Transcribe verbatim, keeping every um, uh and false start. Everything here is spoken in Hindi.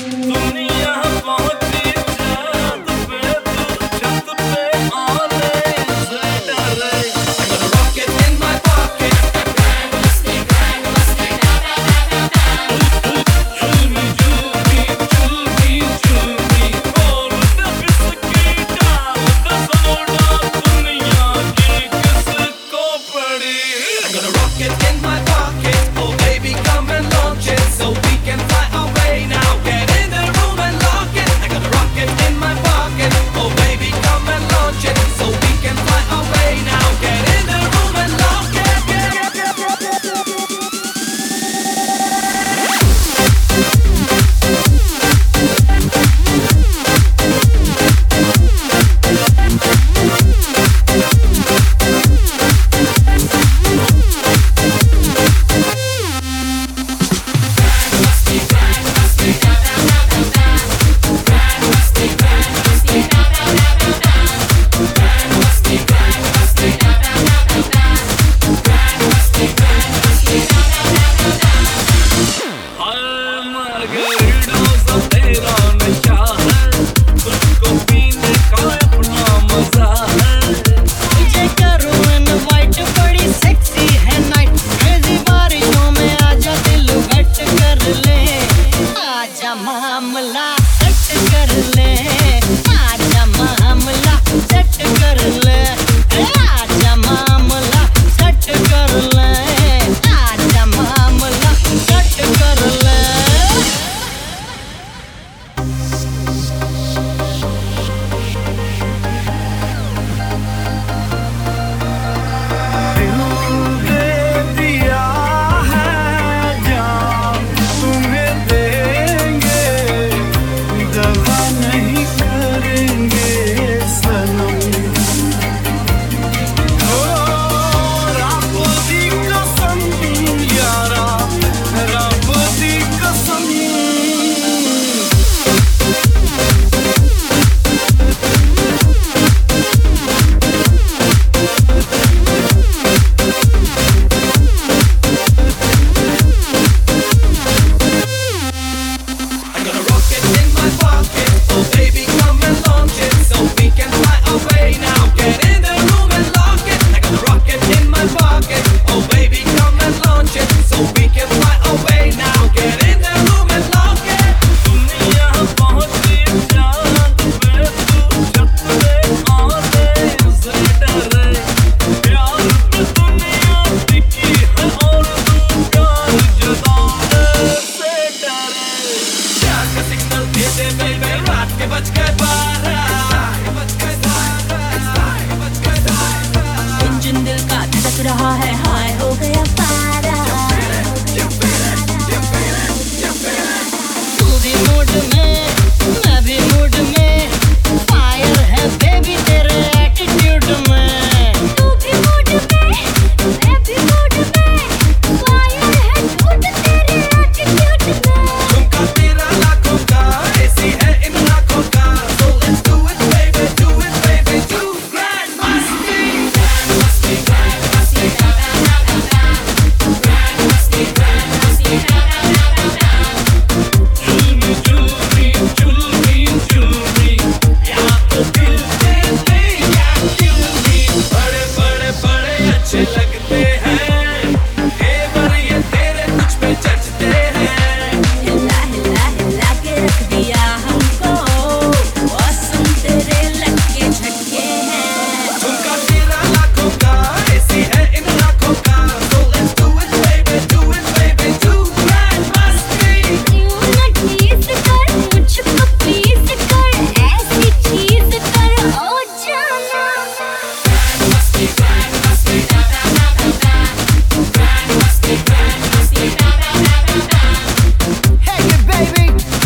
दुनिया पहुंची चांद पे, तू छत पे आने से डरे। I got a rocket in my pocket. झूमी झूमी झूमी झूमी और बिस्की डाल दे सोडा, दुनिया की किसको पड़ी। I got a rocket in my pocket. Oh baby, come and launch it so we can fly away now. Get in the room and lock it. I got a rocket in my pocket. Oh baby, come and launch it so we can fly away now. Get in the room and lock it. हाय मार्गरीटा सा तेरा नशा है, तुझको पीने का अपना मजा है। तुझे करूं इनवाइट, बड़ी सेक्सी है नाइट, क्रेजी बारिशों में आजा दिल वेट कर ले, आजा मामला सेट कर ले, आजा मामला सेट कर ले, आजा मामला सेट कर ले, आजा मामला सेट कर ले। दे दिया है जान तुम्हें देंगे, दगा नहीं करेंगे सनम। ओ रब दी कसम यारा, रब दी कसम। I got a rocket in my pocket. Oh baby, come and launch it so we can fly away now. Get in the room and lock it. I got a rocket in my pocket. Oh baby, come and launch it so we can fly away now. Get in the room and lock it. दुनिया पहुंची चांद पे, तू छत पे आने से डरे। प्यार पे दुनिया टिकी है और तू प्यार जताने से डरे। प्यार का सिग्नल दे दे बेबी, रात के बज गए बारह, बज गए बारह, बज गए बारह। इंजन दिल का धड़क रहा है, हाय हो गया पारा। तू भी मूड में, मैं भी मूड में, फायर है बेबी तेरे एटीट्यूड में। तू भी मूड में, मैं भी मूड में, फायर है मूड तेरे एटीट्यूड में। झुमका तेरा लाखों का, ऐसी है इन लाखों का। So let's do it baby, do it baby, do grand masti. Grand masti, grand masti, grand masti, grand masti, झूमी झूमी झूमी झूमी या तो दिल दे दे या दिल दी। बड़े बड़े बड़े अच्छे लगते हैं, तेवर ये तेरे तुझ पे जचते हैं। हिला हिला हिला के रख दिया हमको, मौसम तेरे लग के झटके हैं। झुमका तेरा लाखों का, ऐसी है इन लाखों का। So let's do it baby, do it baby, do grand masti. यूं न टीज कर, मुझको प्लीज कर, ऐसी चीज कर ओ जाना। Grand masti, grand masti, grand masti, grand masti. Hey baby,